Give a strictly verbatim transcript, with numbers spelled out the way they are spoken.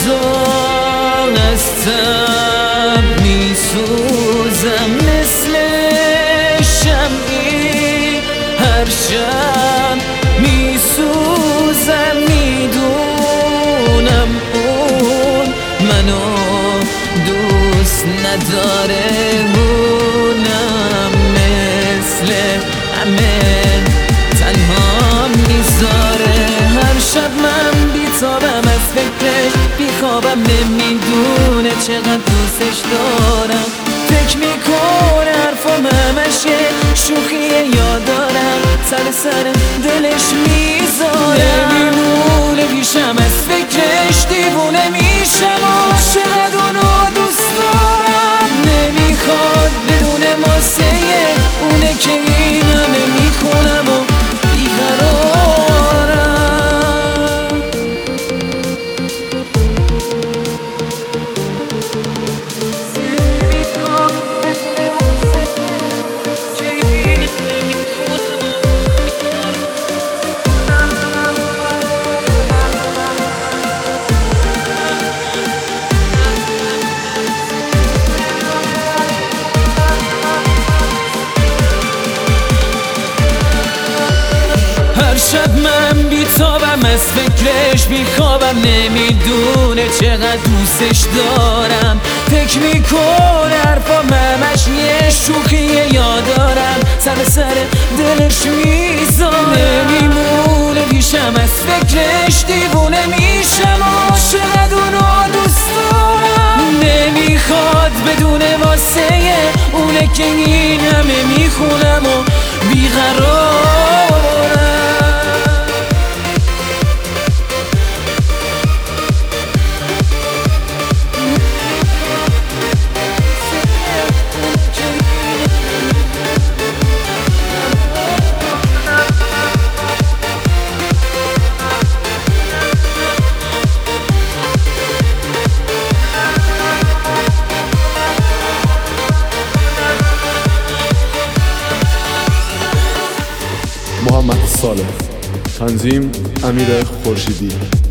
تو هستم، میسوزم مثل شمعی، هر شب میسوزم، میدونم اون منو دوست نداره، اونم مثل همه تنها میذاره. هر شب من بیتابم از فکرش، بیخوابم، نمیدونه چقدر دوستش دارم. فکر میکنه حرفام همش یه شوخیه، یاد دارم سر سر دلش میذارم. نمیمونه پیشم از فکرش، دیوونه میشم و چقدر اونو دوست دارم. نمیخواد بدونه واسه اونه که این همه میخونم و بیقرارم. شب من بیتابم از فکرش، بیخوابم، نمیدونه چقدر دوستش دارم. فکر میکنه حرفام همش یه شوخیه، یاد دارم سر سر دلش میذارم. نمیمونه پیشم از فکرش، دیوونه میشم و چقدر اونو دوست دارم. نمیخواد بدونه واسه اونه که این همه میخونم و بیقرارم. محمد صالح، تنظیم امیر خورشیدی.